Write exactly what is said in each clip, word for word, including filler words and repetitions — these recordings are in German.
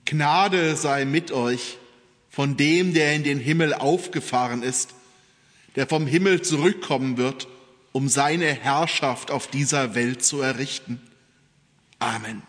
Gnade sei mit euch von dem, der in den Himmel aufgefahren ist, der vom Himmel zurückkommen wird, um seine Herrschaft auf dieser Welt zu errichten. Amen.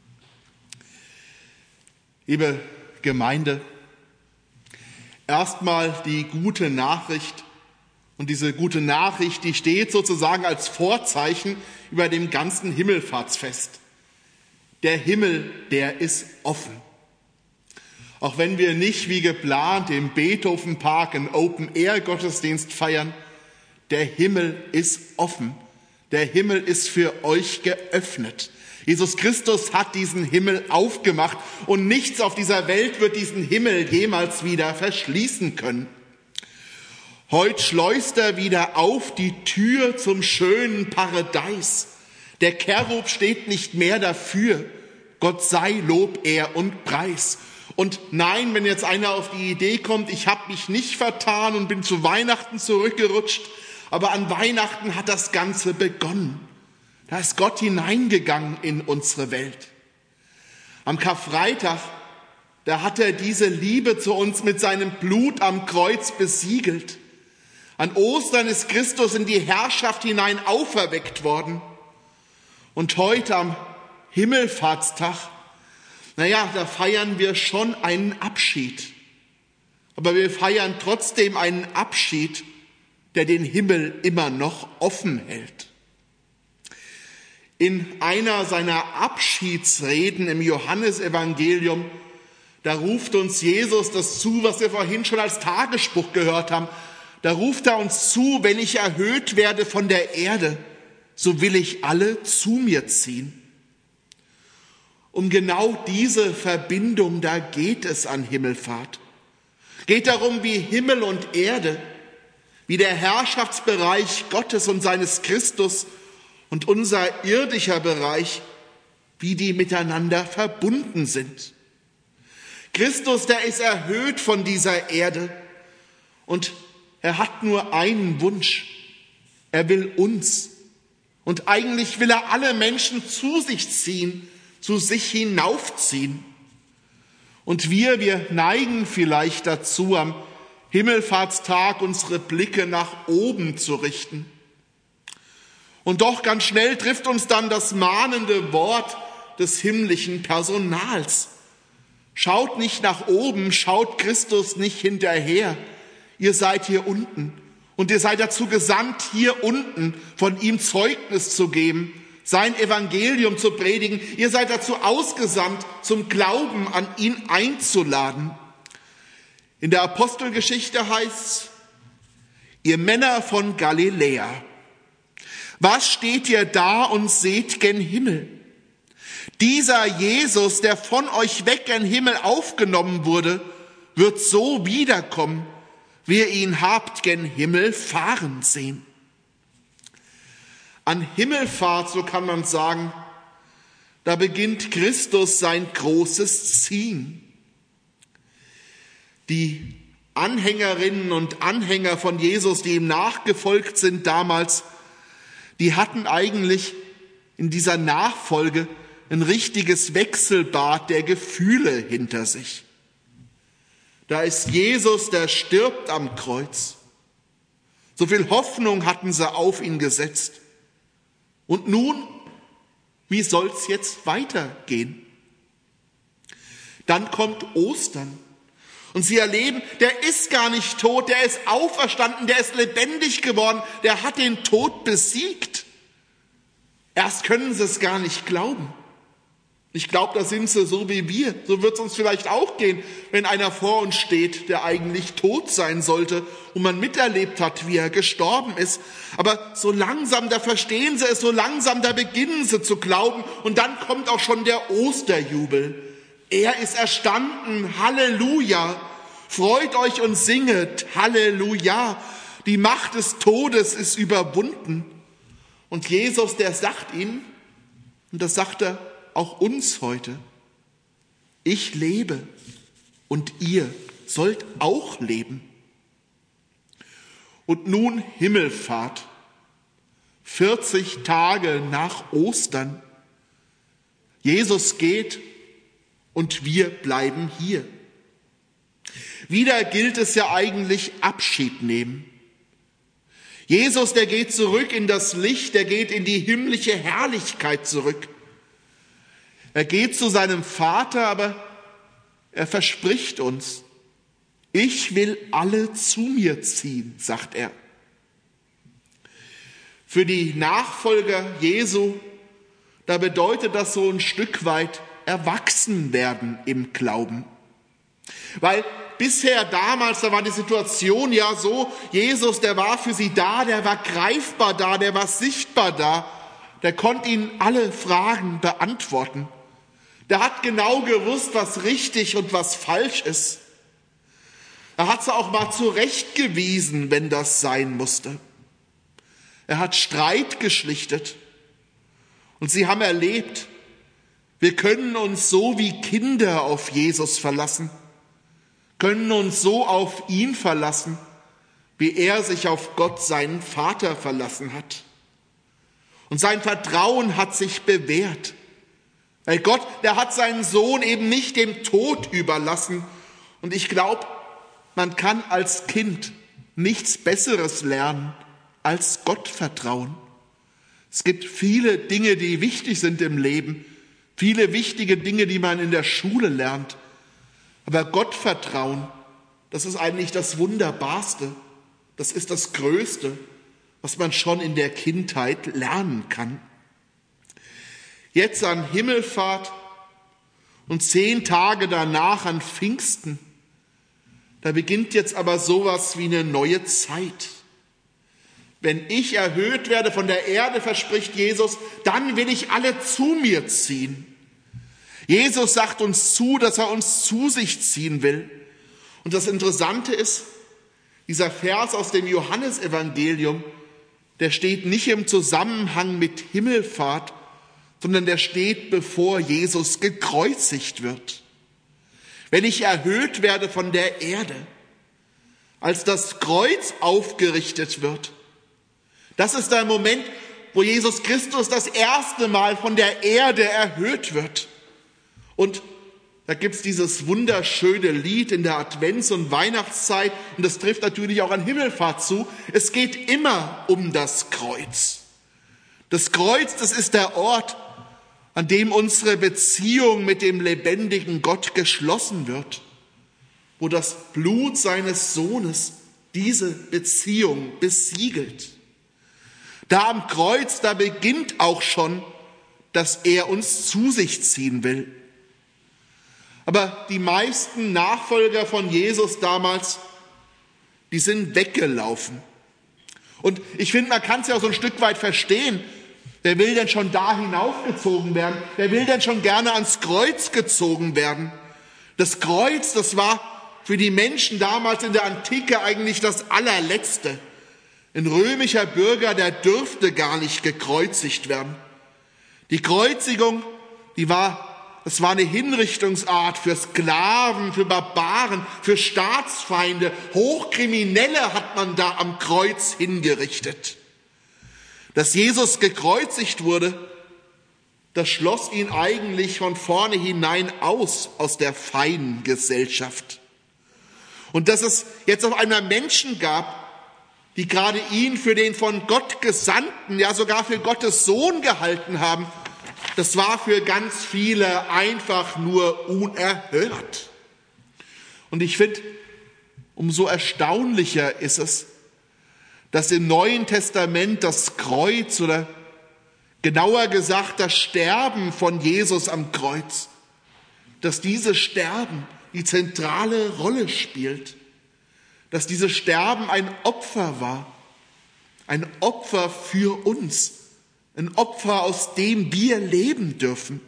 Liebe Gemeinde, erstmal die gute Nachricht. Und diese gute Nachricht, die steht sozusagen als Vorzeichen über dem ganzen Himmelfahrtsfest. Der Himmel, der ist offen. Auch wenn wir nicht wie geplant im Beethoven-Park einen Open-Air-Gottesdienst feiern, der Himmel ist offen. Der Himmel ist für euch geöffnet. Jesus Christus hat diesen Himmel aufgemacht und nichts auf dieser Welt wird diesen Himmel jemals wieder verschließen können. Heute schleust er wieder auf die Tür zum schönen Paradies. Der Cherub steht nicht mehr dafür. Gott sei Lob, Ehr und Preis. Und nein, wenn jetzt einer auf die Idee kommt, ich habe mich nicht vertan und bin zu Weihnachten zurückgerutscht, aber an Weihnachten hat das Ganze begonnen. Da ist Gott hineingegangen in unsere Welt. Am Karfreitag, da hat er diese Liebe zu uns mit seinem Blut am Kreuz besiegelt. An Ostern ist Christus in die Herrschaft hinein auferweckt worden. Und heute am Himmelfahrtstag, naja, da feiern wir schon einen Abschied. Aber wir feiern trotzdem einen Abschied, der den Himmel immer noch offen hält. In einer seiner Abschiedsreden im Johannesevangelium, da ruft uns Jesus das zu, was wir vorhin schon als Tagesspruch gehört haben. Da ruft er uns zu, wenn ich erhöht werde von der Erde, so will ich alle zu mir ziehen. Um genau diese Verbindung, da geht es an Himmelfahrt. Geht darum, wie Himmel und Erde, wie der Herrschaftsbereich Gottes und seines Christus und unser irdischer Bereich, wie die miteinander verbunden sind. Christus, der ist erhöht von dieser Erde und er hat nur einen Wunsch. Er will uns. Und eigentlich will er alle Menschen zu sich ziehen, zu sich hinaufziehen. Und wir, wir neigen vielleicht dazu, am Himmelfahrtstag unsere Blicke nach oben zu richten. Und doch ganz schnell trifft uns dann das mahnende Wort des himmlischen Personals. Schaut nicht nach oben, schaut Christus nicht hinterher. Ihr seid hier unten und ihr seid dazu gesandt, hier unten von ihm Zeugnis zu geben, sein Evangelium zu predigen. Ihr seid dazu ausgesandt, zum Glauben an ihn einzuladen. In der Apostelgeschichte heißt's, ihr Männer von Galiläa, was steht ihr da und seht gen Himmel? Dieser Jesus, der von euch weg gen Himmel aufgenommen wurde, wird so wiederkommen, wie ihr ihn habt gen Himmel fahren sehen. An Himmelfahrt, so kann man sagen, da beginnt Christus sein großes Ziehen. Die Anhängerinnen und Anhänger von Jesus, die ihm nachgefolgt sind damals, die hatten eigentlich in dieser Nachfolge ein richtiges Wechselbad der Gefühle hinter sich. Da ist Jesus, der stirbt am Kreuz. So viel Hoffnung hatten sie auf ihn gesetzt. Und nun, wie soll's jetzt weitergehen? Dann kommt Ostern. Und sie erleben, der ist gar nicht tot, der ist auferstanden, der ist lebendig geworden, der hat den Tod besiegt. Erst können sie es gar nicht glauben. Ich glaube, da sind sie so wie wir. So wird es uns vielleicht auch gehen, wenn einer vor uns steht, der eigentlich tot sein sollte und man miterlebt hat, wie er gestorben ist. Aber so langsam, da verstehen sie es, so langsam, da beginnen sie zu glauben. Und dann kommt auch schon der Osterjubel. Er ist erstanden, Halleluja. Freut euch und singet, Halleluja. Die Macht des Todes ist überwunden. Und Jesus, der sagt ihnen, und das sagt er auch uns heute, ich lebe und ihr sollt auch leben. Und nun Himmelfahrt, vierzig Tage nach Ostern. Jesus geht und wir bleiben hier. Wieder gilt es ja eigentlich Abschied nehmen. Jesus, der geht zurück in das Licht, der geht in die himmlische Herrlichkeit zurück. Er geht zu seinem Vater, aber er verspricht uns, ich will alle zu mir ziehen, sagt er. Für die Nachfolger Jesu, da bedeutet das so ein Stück weit erwachsen werden im Glauben. Weil bisher damals, da war die Situation ja so, Jesus, der war für sie da, der war greifbar da, der war sichtbar da, der konnte ihnen alle Fragen beantworten. Der hat genau gewusst, was richtig und was falsch ist. Er hat sie auch mal zurechtgewiesen, wenn das sein musste. Er hat Streit geschlichtet. Und sie haben erlebt, wir können uns so wie Kinder auf Jesus verlassen, können uns so auf ihn verlassen, wie er sich auf Gott, seinen Vater, verlassen hat. Und sein Vertrauen hat sich bewährt. Weil Gott, der hat seinen Sohn eben nicht dem Tod überlassen. Und ich glaube, man kann als Kind nichts Besseres lernen als Gott vertrauen. Es gibt viele Dinge, die wichtig sind im Leben, viele wichtige Dinge, die man in der Schule lernt. Aber Gottvertrauen, das ist eigentlich das Wunderbarste, das ist das Größte, was man schon in der Kindheit lernen kann. Jetzt an Himmelfahrt und zehn Tage danach an Pfingsten, da beginnt jetzt aber sowas wie eine neue Zeit. Wenn ich erhöht werde von der Erde, verspricht Jesus, dann will ich alle zu mir ziehen. Jesus sagt uns zu, dass er uns zu sich ziehen will. Und das Interessante ist, dieser Vers aus dem Johannesevangelium, der steht nicht im Zusammenhang mit Himmelfahrt, sondern der steht, bevor Jesus gekreuzigt wird. Wenn ich erhöht werde von der Erde, als das Kreuz aufgerichtet wird, das ist der Moment, wo Jesus Christus das erste Mal von der Erde erhöht wird. Und da gibt's dieses wunderschöne Lied in der Advents- und Weihnachtszeit, und das trifft natürlich auch an Himmelfahrt zu. Es geht immer um das Kreuz. Das Kreuz, das ist der Ort, an dem unsere Beziehung mit dem lebendigen Gott geschlossen wird, wo das Blut seines Sohnes diese Beziehung besiegelt. Da am Kreuz, da beginnt auch schon, dass er uns zu sich ziehen will. Aber die meisten Nachfolger von Jesus damals, die sind weggelaufen. Und ich finde, man kann es ja auch so ein Stück weit verstehen. Wer will denn schon da hinaufgezogen werden? Wer will denn schon gerne ans Kreuz gezogen werden? Das Kreuz, das war für die Menschen damals in der Antike eigentlich das Allerletzte. Ein römischer Bürger, der dürfte gar nicht gekreuzigt werden. Die Kreuzigung, die war, das war eine Hinrichtungsart für Sklaven, für Barbaren, für Staatsfeinde. Hochkriminelle hat man da am Kreuz hingerichtet. Dass Jesus gekreuzigt wurde, das schloss ihn eigentlich von vorne hinein aus, aus der feinen Gesellschaft. Und dass es jetzt auf einmal Menschen gab, die gerade ihn für den von Gott Gesandten, ja sogar für Gottes Sohn gehalten haben, das war für ganz viele einfach nur unerhört. Und ich finde, umso erstaunlicher ist es, dass im Neuen Testament das Kreuz oder genauer gesagt das Sterben von Jesus am Kreuz, dass dieses Sterben die zentrale Rolle spielt, dass dieses Sterben ein Opfer war, ein Opfer für uns, ein Opfer, aus dem wir leben dürfen.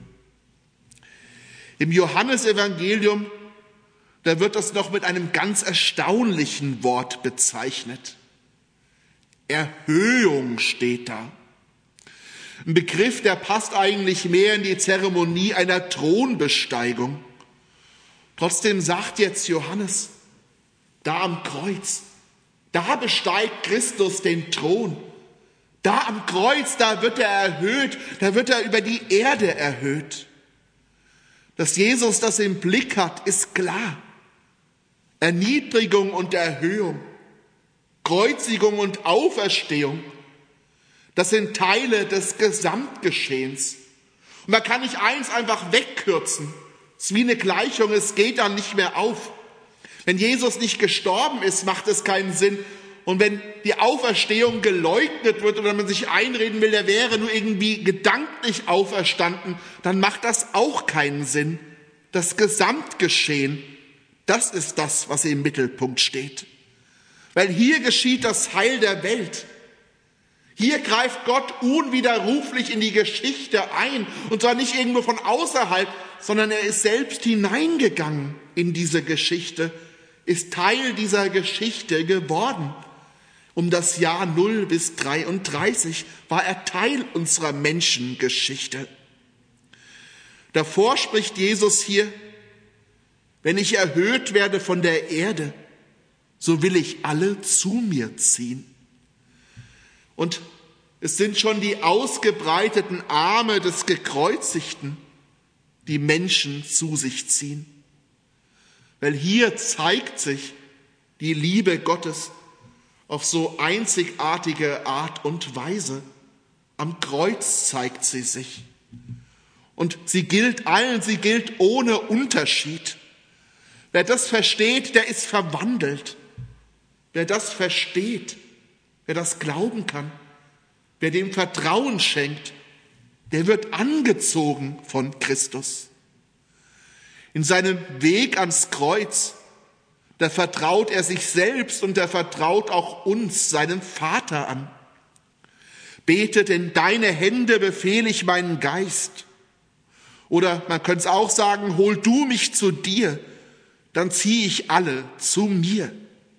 Im Johannesevangelium, da wird das noch mit einem ganz erstaunlichen Wort bezeichnet. Erhöhung steht da. Ein Begriff, der passt eigentlich mehr in die Zeremonie einer Thronbesteigung. Trotzdem sagt jetzt Johannes, da am Kreuz, da besteigt Christus den Thron. Da am Kreuz, da wird er erhöht, da wird er über die Erde erhöht. Dass Jesus das im Blick hat, ist klar. Erniedrigung und Erhöhung, Kreuzigung und Auferstehung, das sind Teile des Gesamtgeschehens. Und man kann nicht eins einfach wegkürzen. Es ist wie eine Gleichung, es geht dann nicht mehr auf. Wenn Jesus nicht gestorben ist, macht es keinen Sinn. Und wenn die Auferstehung geleugnet wird oder man sich einreden will, der wäre nur irgendwie gedanklich auferstanden, dann macht das auch keinen Sinn. Das Gesamtgeschehen, das ist das, was im Mittelpunkt steht. Weil hier geschieht das Heil der Welt. Hier greift Gott unwiderruflich in die Geschichte ein. Und zwar nicht irgendwo von außerhalb, sondern er ist selbst hineingegangen in diese Geschichte, ist Teil dieser Geschichte geworden. Um das Jahr null bis dreiunddreißig war er Teil unserer Menschengeschichte. Davor spricht Jesus hier: Wenn ich erhöht werde von der Erde, so will ich alle zu mir ziehen. Und es sind schon die ausgebreiteten Arme des Gekreuzigten, die Menschen zu sich ziehen. Weil hier zeigt sich die Liebe Gottes auf so einzigartige Art und Weise. Am Kreuz zeigt sie sich. Und sie gilt allen, sie gilt ohne Unterschied. Wer das versteht, der ist verwandelt. Wer das versteht, wer das glauben kann, wer dem Vertrauen schenkt, der wird angezogen von Christus. In seinem Weg ans Kreuz, da vertraut er sich selbst und er vertraut auch uns, seinem Vater, an. Betet, in deine Hände befehle ich meinen Geist. Oder man könnte es auch sagen, hol du mich zu dir, dann ziehe ich alle zu mir.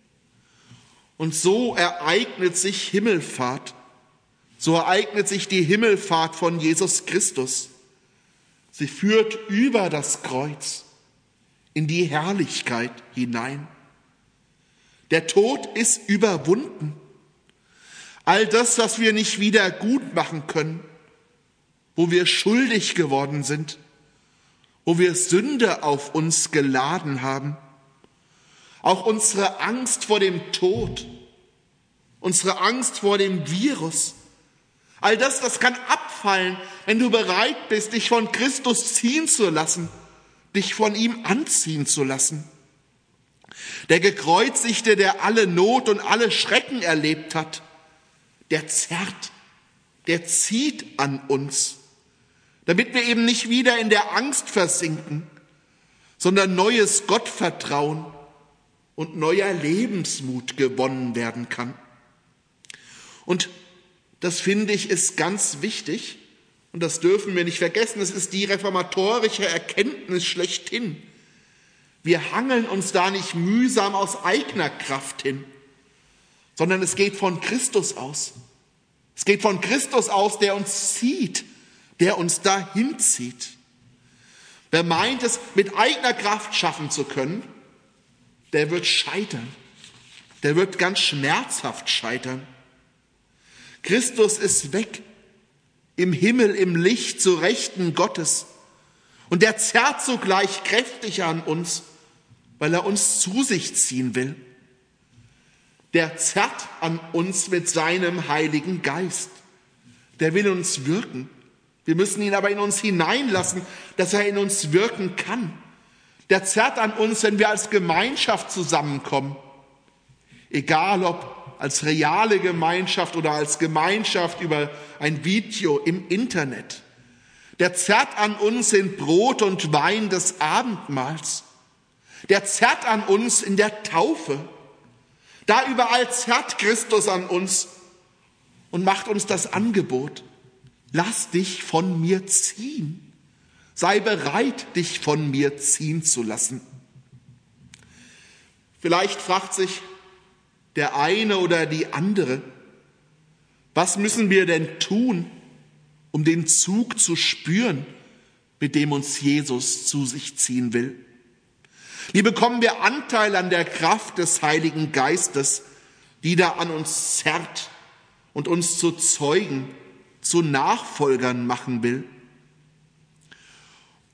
Und so ereignet sich Himmelfahrt. So ereignet sich die Himmelfahrt von Jesus Christus. Sie führt über das Kreuz in die Herrlichkeit hinein. Der Tod ist überwunden. All das, was wir nicht wieder gut machen können, wo wir schuldig geworden sind, wo wir Sünde auf uns geladen haben, auch unsere Angst vor dem Tod, unsere Angst vor dem Virus, all das, das kann abfallen, wenn du bereit bist, dich von Christus ziehen zu lassen, dich von ihm anziehen zu lassen. Der Gekreuzigte, der alle Not und alle Schrecken erlebt hat, der zerrt, der zieht an uns, damit wir eben nicht wieder in der Angst versinken, sondern neues Gottvertrauen und neuer Lebensmut gewonnen werden kann. Und das, finde ich, ist ganz wichtig und das dürfen wir nicht vergessen. Es ist die reformatorische Erkenntnis schlechthin. Wir hangeln uns da nicht mühsam aus eigener Kraft hin, sondern es geht von Christus aus. Es geht von Christus aus, der uns zieht, der uns dahin zieht. Wer meint, es mit eigener Kraft schaffen zu können, der wird scheitern. Der wird ganz schmerzhaft scheitern. Christus ist weg, im Himmel, im Licht, zu Rechten Gottes. Und der zerrt sogleich kräftig an uns, weil er uns zu sich ziehen will. Der zerrt an uns mit seinem Heiligen Geist. Der will uns wirken. Wir müssen ihn aber in uns hineinlassen, dass er in uns wirken kann. Der zerrt an uns, wenn wir als Gemeinschaft zusammenkommen. Egal ob als reale Gemeinschaft oder als Gemeinschaft über ein Video im Internet. Der zerrt an uns in Brot und Wein des Abendmahls. Der zerrt an uns in der Taufe. Da überall zerrt Christus an uns und macht uns das Angebot. Lass dich von mir ziehen. Sei bereit, dich von mir ziehen zu lassen. Vielleicht fragt sich der eine oder die andere, was müssen wir denn tun, um den Zug zu spüren, mit dem uns Jesus zu sich ziehen will? Wie bekommen wir Anteil an der Kraft des Heiligen Geistes, die da an uns zerrt und uns zu Zeugen, zu Nachfolgern machen will?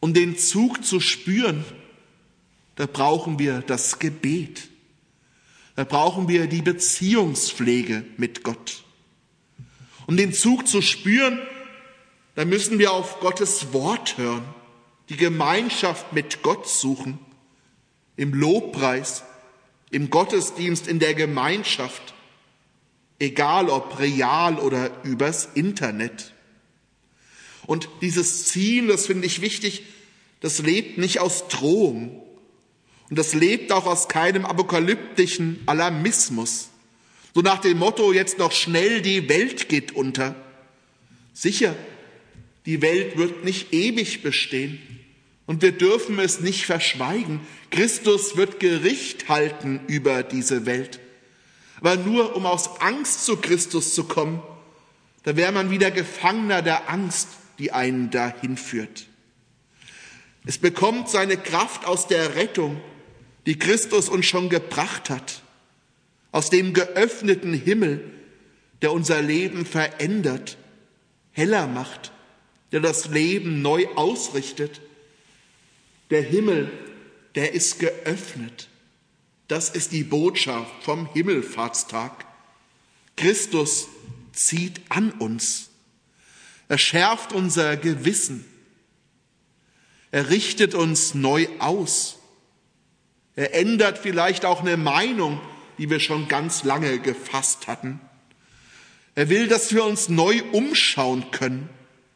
Um den Zug zu spüren, da brauchen wir das Gebet. Da brauchen wir die Beziehungspflege mit Gott. Um den Zug zu spüren, da müssen wir auf Gottes Wort hören, die Gemeinschaft mit Gott suchen, im Lobpreis, im Gottesdienst, in der Gemeinschaft, egal ob real oder übers Internet. Und dieses Ziel, das finde ich wichtig, das lebt nicht aus Drohung. Und das lebt auch aus keinem apokalyptischen Alarmismus. So nach dem Motto, jetzt noch schnell, die Welt geht unter. Sicher, die Welt wird nicht ewig bestehen. Und wir dürfen es nicht verschweigen. Christus wird Gericht halten über diese Welt. Aber nur um aus Angst zu Christus zu kommen, da wäre man wieder Gefangener der Angst, die einen dahin führt. Es bekommt seine Kraft aus der Rettung, die Christus uns schon gebracht hat, aus dem geöffneten Himmel, der unser Leben verändert, heller macht, der das Leben neu ausrichtet. Der Himmel, der ist geöffnet. Das ist die Botschaft vom Himmelfahrtstag. Christus zieht an uns. Er schärft unser Gewissen. Er richtet uns neu aus. Er ändert vielleicht auch eine Meinung, die wir schon ganz lange gefasst hatten. Er will, dass wir uns neu umschauen können.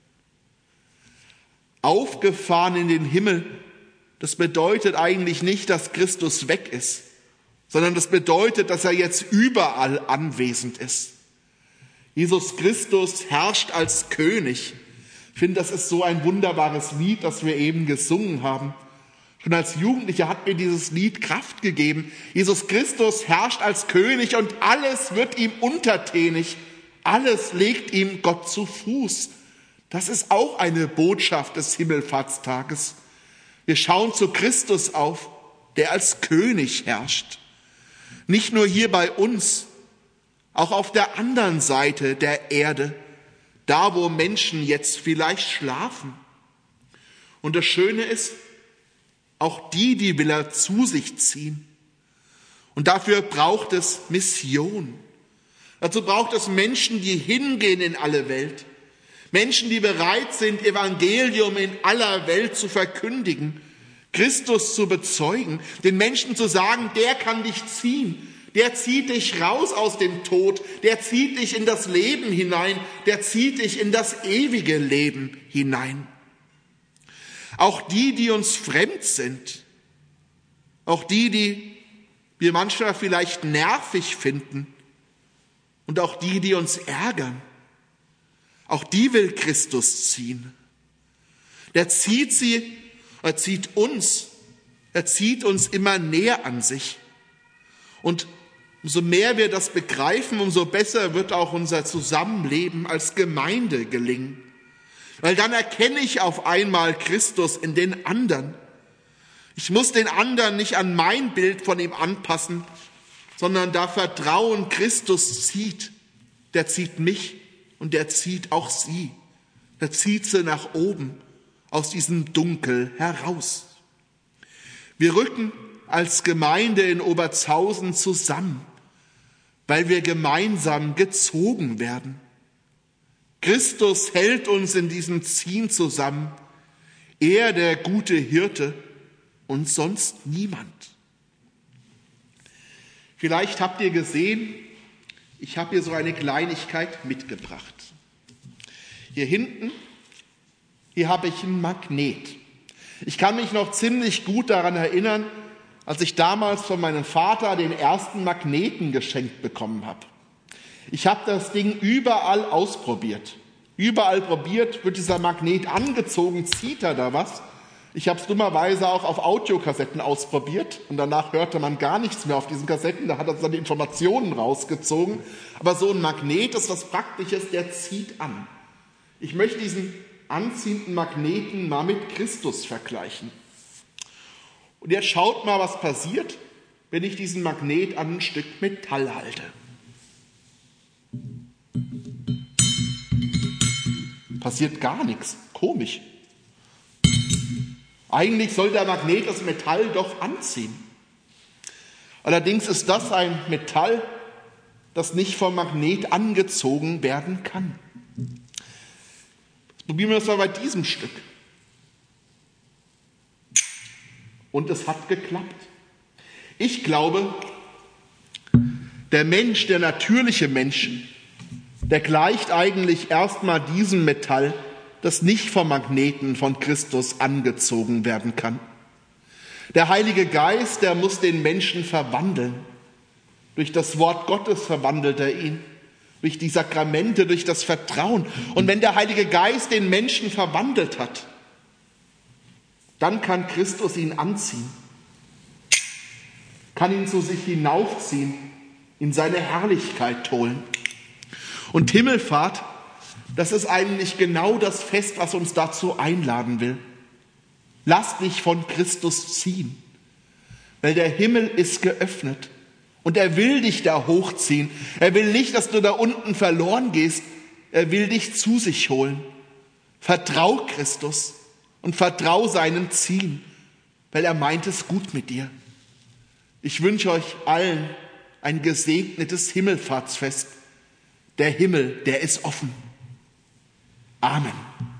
Aufgefahren in den Himmel, das bedeutet eigentlich nicht, dass Christus weg ist, sondern das bedeutet, dass er jetzt überall anwesend ist. Jesus Christus herrscht als König. Ich finde, das ist so ein wunderbares Lied, das wir eben gesungen haben. Schon als Jugendlicher hat mir dieses Lied Kraft gegeben. Jesus Christus herrscht als König und alles wird ihm untertänig. Alles legt ihm Gott zu Fuß. Das ist auch eine Botschaft des Himmelfahrtstages. Wir schauen zu Christus auf, der als König herrscht. Nicht nur hier bei uns, auch auf der anderen Seite der Erde, da wo Menschen jetzt vielleicht schlafen. Und das Schöne ist, auch die, die will er zu sich ziehen. Und dafür braucht es Mission. Dazu braucht es Menschen, die hingehen in alle Welt. Menschen, die bereit sind, Evangelium in aller Welt zu verkündigen, Christus zu bezeugen, den Menschen zu sagen, der kann dich ziehen, der zieht dich raus aus dem Tod, der zieht dich in das Leben hinein, der zieht dich in das ewige Leben hinein. Auch die, die uns fremd sind, auch die, die wir manchmal vielleicht nervig finden und auch die, die uns ärgern, auch die will Christus ziehen. Der zieht sie, er zieht uns, er zieht uns immer näher an sich. Und umso mehr wir das begreifen, umso besser wird auch unser Zusammenleben als Gemeinde gelingen. Weil dann erkenne ich auf einmal Christus in den anderen. Ich muss den anderen nicht an mein Bild von ihm anpassen, sondern da Vertrauen Christus zieht. Der zieht mich und der zieht auch sie. Der zieht sie nach oben, aus diesem Dunkel heraus. Wir rücken als Gemeinde in Obertshausen zusammen, weil wir gemeinsam gezogen werden. Christus hält uns in diesem Ziehen zusammen. Er, der gute Hirte, und sonst niemand. Vielleicht habt ihr gesehen, ich habe hier so eine Kleinigkeit mitgebracht. Hier hinten, hier habe ich einen Magnet. Ich kann mich noch ziemlich gut daran erinnern, als ich damals von meinem Vater den ersten Magneten geschenkt bekommen habe. Ich habe das Ding überall ausprobiert. Überall probiert, wird dieser Magnet angezogen, zieht er da was. Ich habe es dummerweise auch auf Audiokassetten ausprobiert und danach hörte man gar nichts mehr auf diesen Kassetten, da hat er dann die Informationen rausgezogen. Aber so ein Magnet ist was Praktisches, der zieht an. Ich möchte diesen anziehenden Magneten mal mit Christus vergleichen. Und jetzt schaut mal, was passiert, wenn ich diesen Magnet an ein Stück Metall halte. Passiert gar nichts. Komisch. Eigentlich soll der Magnet das Metall doch anziehen. Allerdings ist das ein Metall, das nicht vom Magnet angezogen werden kann. Probieren wir das mal bei diesem Stück. Und es hat geklappt. Ich glaube, der Mensch, der natürliche Mensch, der gleicht eigentlich erstmal diesem Metall, das nicht vom Magneten von Christus angezogen werden kann. Der Heilige Geist, der muss den Menschen verwandeln. Durch das Wort Gottes verwandelt er ihn. Durch die Sakramente, durch das Vertrauen. Und wenn der Heilige Geist den Menschen verwandelt hat, dann kann Christus ihn anziehen. Kann ihn zu sich hinaufziehen, in seine Herrlichkeit holen. Und Himmelfahrt, das ist eigentlich genau das Fest, was uns dazu einladen will. Lass dich von Christus ziehen, weil der Himmel ist geöffnet und er will dich da hochziehen. Er will nicht, dass du da unten verloren gehst, er will dich zu sich holen. Vertrau Christus und vertrau seinem Ziehen, weil er meint es gut mit dir. Ich wünsche euch allen ein gesegnetes Himmelfahrtsfest. Der Himmel, der ist offen. Amen.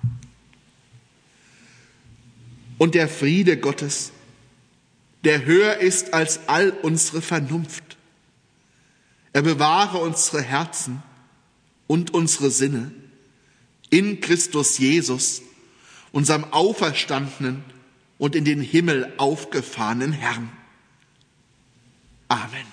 Und der Friede Gottes, der höher ist als all unsere Vernunft, er bewahre unsere Herzen und unsere Sinne in Christus Jesus, unserem auferstandenen und in den Himmel aufgefahrenen Herrn. Amen.